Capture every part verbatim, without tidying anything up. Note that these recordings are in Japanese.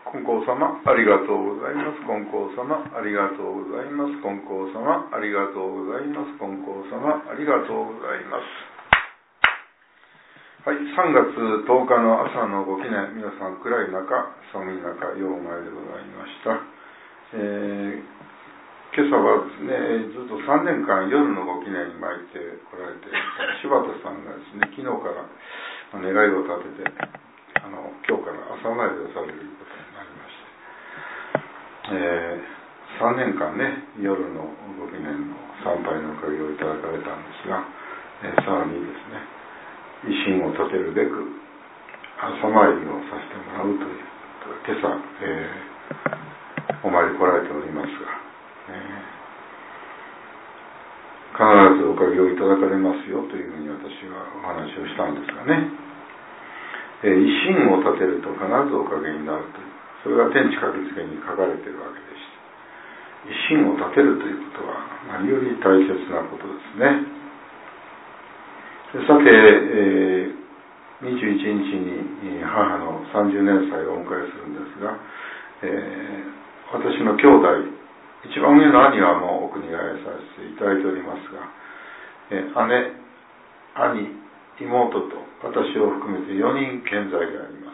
金光様ありがとうございます。金光様ありがとうございます。金光様ありがとうございます。金光様ありがとうございます。はい、さんがつとおかの朝のご記念、皆さん暗い中、寒い中、ようお前でございました。えー、今朝はですね、ずっとさんねんかん夜のご記念に参ってこられて、柴田さんがですね、昨日から願いを立てて、あの今日から朝参りをされることになりまして、えー、さんねんかんね、夜のご記念の参拝のおかげをいただかれたんですが、えー、さらにですね、威信を立てるべく朝参りをさせてもらうという今朝、えー、お参り来られておりますが、えー、必ずおかげをいただかれますよというふうに私はお話をしたんですがね、えー、威信を立てると必ずおかげになるという、それが天地書き付けに書かれているわけでして、威信を立てるということは何より大切なことですね。さて、えー、にじゅういちにちに母のさんじゅうねんさいをお迎えするんですが、えー、私の兄弟、一番上の兄はもうお国替えさせていただいておりますが、えー、姉、兄、妹と私を含めてよにん健在であります。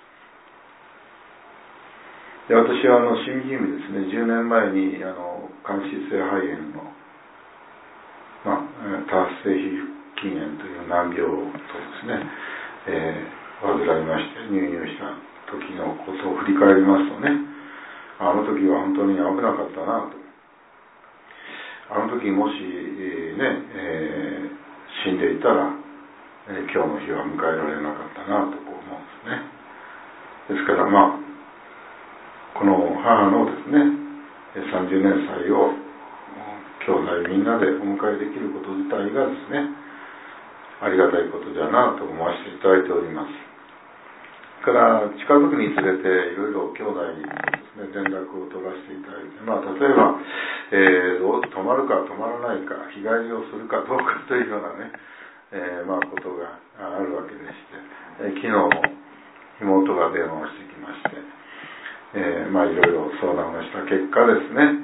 で、私はあのしみじみですね、じゅうねんまえにあの間質性肺炎の、まあ、多発性皮膚筋炎という難病とですね、えー、患いまして入院した時のことを振り返りますとね、あの時は本当に危なかったなと。あの時もし、えー、ね、えー、死んでいたら、えー、今日の日は迎えられなかったなとこう思うんですね。ですからまあこの母のですねさんじゅうねんさいを兄弟みんなでお迎えできること自体がですね、ありがたいことじゃなと思わせていただいております。から近づくにつれていろいろ兄弟にですね連絡を取らせていただいて、まあ例えば、えー、泊まるか泊まらないか、日帰りをするかどうかというようなね、えー、まあことがあるわけでして、えー、昨日も妹が電話をしてきまして、えー、まあいろいろ相談をした結果ですね、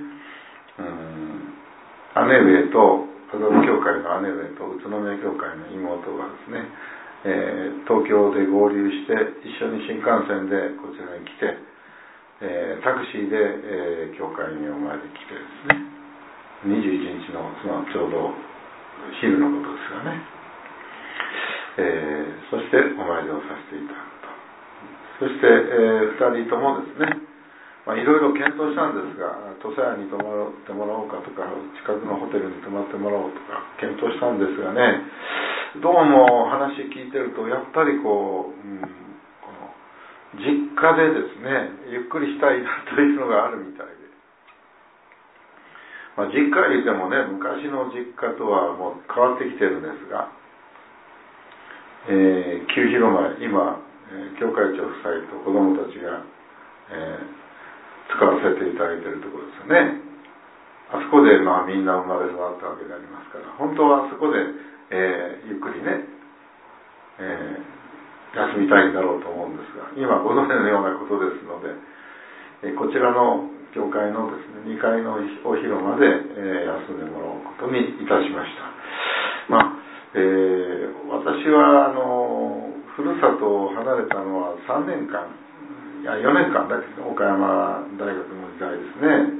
うん、姉上と家族教会の姉上と宇都宮教会の妹がですね、えー、東京で合流して一緒に新幹線でこちらに来て、えー、タクシーで、えー、教会にお参りに来てですね、にじゅういちにちの、まあ、ちょうど昼のことですがね、えー、そしてお参りをさせていただくと。そして、えー、ふたりともですね、まあ、いろいろ検討したんですが、土佐屋に泊まってもらおうかとか、近くのホテルに泊まってもらおうとか検討したんですがね、どうも話聞いてるとやっぱりこう、うん、この実家でですねゆっくりしたいなというのがあるみたいで、まあ、実家言ってもね昔の実家とはもう変わってきてるんですが、えー、旧広前今、えー、教会長夫妻と子供たちが、えー使わせていただいているところですよね。あそこでまあみんな生まれ育ったわけでありますから、本当はあそこで、えー、ゆっくりね、えー、休みたいんだろうと思うんですが、今ご存知のようなことですので、えー、こちらの教会のですねにかいのお広間で、えー、休んでもらうことにいたしました。まあ、えー、私はあのふるさとを離れたのはさんねんかんいやよねんかんだけど岡山大学の時代ですね、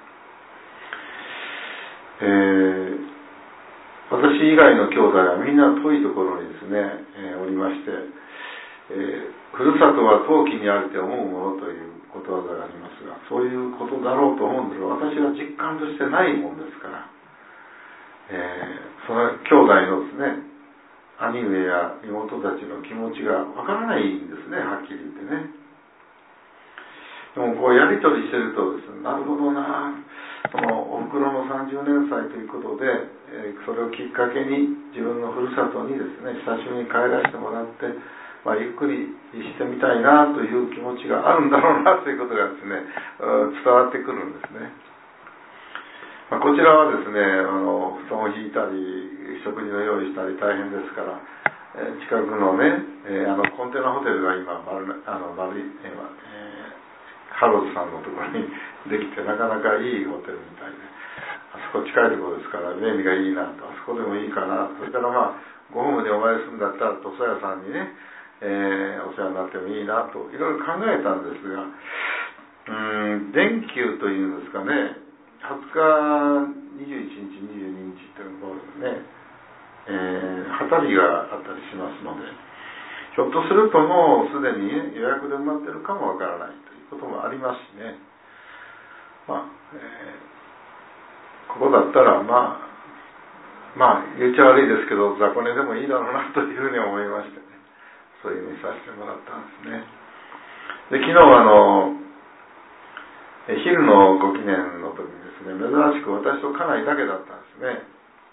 えー、私以外の兄弟はみんな遠いところにですね、えー、おりまして、えー、ふるさとは遠きにあると思うものということわざがありますが、そういうことだろうと思うんですが、私は実感としてないもんですから、えー、その兄弟のですね兄上や妹たちの気持ちがわからないんですね、はっきり言ってね。でもこうやり取りしてるとですね、なるほどな、そのおふくろのさんじゅうねんさいということで、えー、それをきっかけに自分のふるさとにですね久しぶりに帰らせてもらって、まあ、ゆっくりしてみたいなという気持ちがあるんだろうなということがですね伝わってくるんですね。まあ、こちらはですねあの布団を敷いたり食事の用意したり大変ですから、えー、近くのね、えー、あのコンテナホテルが今バルあのバル、えーハローズさんのところにできて、なかなかいいホテルみたいで、あそこ近いところですから便利がいいなと、あそこでもいいかな。それからまあごホームでお前住んだったら塗装屋さんにね、えー、お世話になってもいいなといろいろ考えたんですが、うーん電球というんですかね、はつかにじゅういちにちにじゅうににちっていうのね、えー、旗日があったりしますので、ひょっとするともうすでに予約で埋まってるかもわからないということもありますしね、まあ、えー、ここだったらまあまあ言っちゃ悪いですけど雑魚寝でもいいだろうなというふうに思いましてね、そういうふうにさせてもらったんですね。で昨日あの昼のご記念の時にですね、珍しく私と家内だけだったんですね。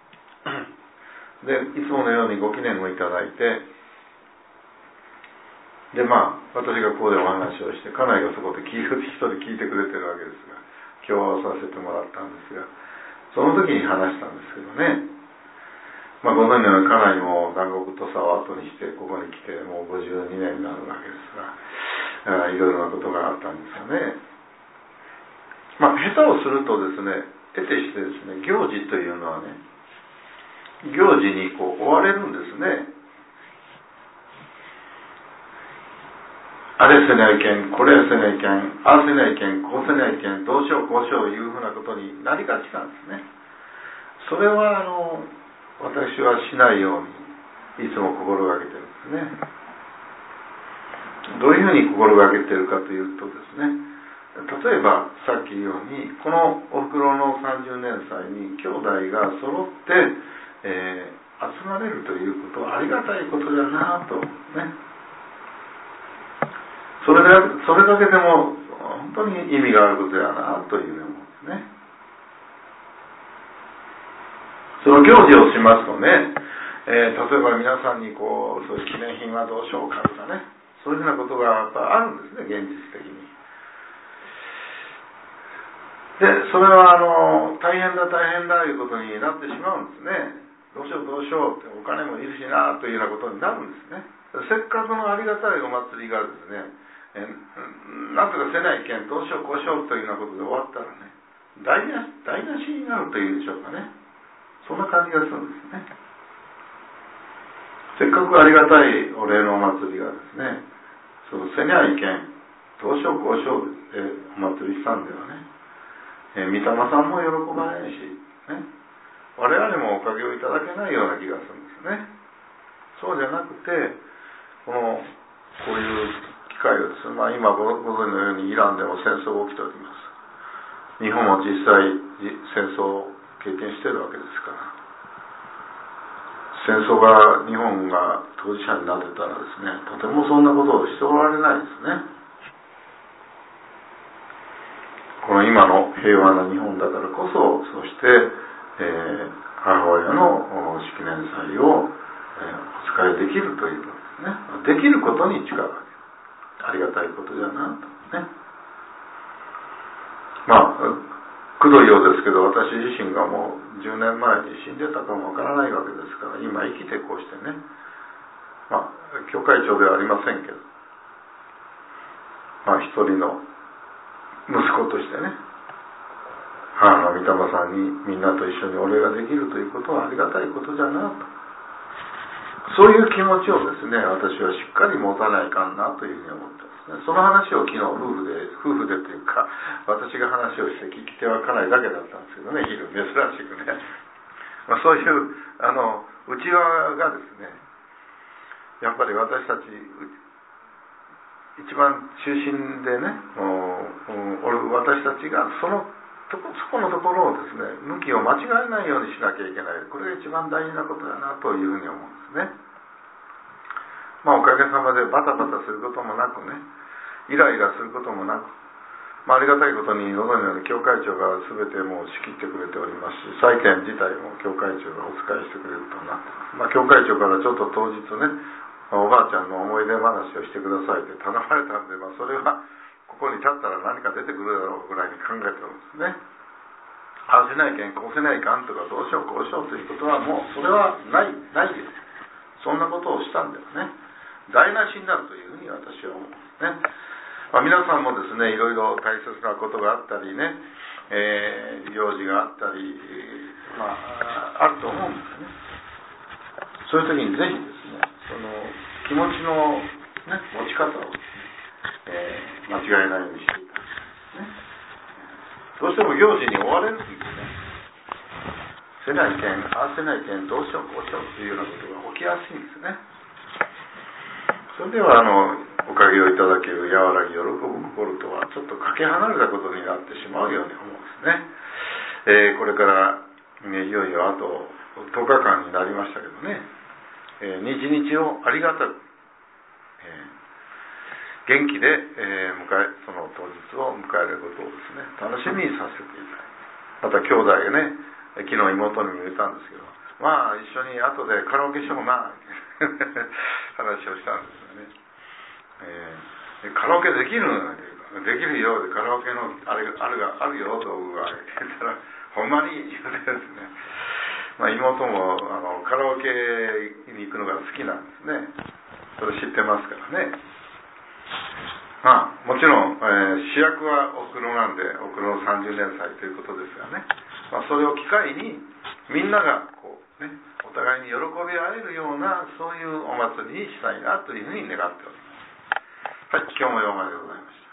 でいつものようにご記念をいただいて、でまあ私がここでお話をして、家内がそこで聞いて一人聞いてくれてるわけですが、今日はさせてもらったんですが、その時に話したんですけどね、まあ、ご存知のように家内も南国土佐を後にしてここに来てもうごじゅうにねんになるわけですが、いろいろなことがあったんですよね。まあ下手をするとですね、得てしてですね、行事というのはね、行事にこう追われるんですね。あれせないけん、これせないけん、ああせないけん、こうせないけん、どうしようこうしよういうふうなことになりがちなんですね。それはあの私はしないようにいつも心がけてるんですね。どういうふうに心がけてるかというとですね、例えばさっき言うようにこのおふくろのさんじゅうねん祭に兄弟が揃って、えー、集まれるということはありがたいことだなとね。それだそれだけでも本当に意味があることやなというふうに思うんですね。その行事をしますとね、えー、例えば皆さんにこうそういう記念品はどうしようかとかね、そういうふうなことがやっぱあるんですね、現実的に。でそれはあの大変だ大変だということになってしまうんですね。どうしようどうしようってお金もいるしなというようなことになるんですね。せっかくのありがたいお祭りがですね、えなんとかせないけんどうしようこうしようというようなことで終わったらね、台無し台無しになるというでしょうかね。そんな感じがするんですね。せっかくありがたいお礼のお祭りがですね、そうせにゃいけんどうしようこうしようでお祭りしたんではね、えー、御霊さんも喜ばないし、ね、我々もおかげをいただけないような気がするんですね。そうじゃなくて、このこういう機会をですね、まあ、今ご存知のようにイランでも戦争が起きております。日本も実際戦争を経験しているわけですから、戦争が日本が当事者になってたらですね、とてもそんなことをしておられないですね。この今の平和な日本だからこそ、そして、えー、母親の式年祭を、えー、お使いできるということですね。できることに力をあげる。ありがたいことだなとね。まあくどいようですけど、私自身がもうじゅうねんまえに死んでたかもわからないわけですから、今生きてこうしてね、まあ教会長ではありませんけど、まあ一人の息子としてね、母の御霊さんにみんなと一緒にお礼ができるということはありがたいことじゃなと、そういう気持ちをですね、私はしっかり持たないかんなというふうに思ってますね。その話を昨日夫婦で夫婦でというか、私が話をして聞き手は家内だけだったんですけどね、昼珍しくね、まあ、そういうあの内輪がですね、やっぱり私たち一番中心でね、私たちがそのとこそこのところをですね、向きを間違えないようにしなきゃいけない。これが一番大事なことだなというふうに思うんですね。まあおかげさまでバタバタすることもなくね、イライラすることもなく、まあ、ありがたいことにご存知のように教会長が全てもう仕切ってくれておりますし、祭典自体も教会長がお使いしてくれるとなってます。まあ教会長からちょっと当日ね、おばあちゃんの思い出話をしてくださいって頼まれたんで、まあ、それはここに立ったら何か出てくるだろうぐらいに考えてるんですね。ああせないけんこうせないかんとかどうしようこうしようということはもうそれはないないです。そんなことをしたんではね、台無しになるというふうに私は思うんですね。 まあ、皆さんもですね、いろいろ大切なことがあったりね、えー、行事があったり、まあ、あると思うんですね。そういう時にぜひですね、その気持ちの、ね、持ち方を、えー、間違えないようにしていただきたいですね。どうしても行事に追われるんですね。せない点、ああせない点、どうしようこうしようというようなことが起きやすいんですね。それではあのおかげをいただける和らぎ喜ぶ心とはちょっとかけ離れたことになってしまうように思うんですね。えー、これから、ね、いよいよあととおかかんになりましたけどね、えー、日々をありがたく、えー、元気で、えー、迎えその当日を迎えることをですね、楽しみにさせていただきます。また兄弟がね、昨日妹にも言ったんですけど、まあ一緒に後でカラオケしような話をしたんですよね。えー、カラオケできるのできるようでカラオケのあれあるがあるよ道具が言ったらほんまに言うてですね、まあ、妹もあのカラオケに行くのが好きなんですね。それ知ってますからね。まあもちろん、えー、主役はおふくろなんでおふくろのさんじゅうねん祭ということですがね、まあ、それを機会にみんながこうねお互いに喜び合えるようなそういうお祭りにしたいなというふうに願っております。はい、今日もようまでございました。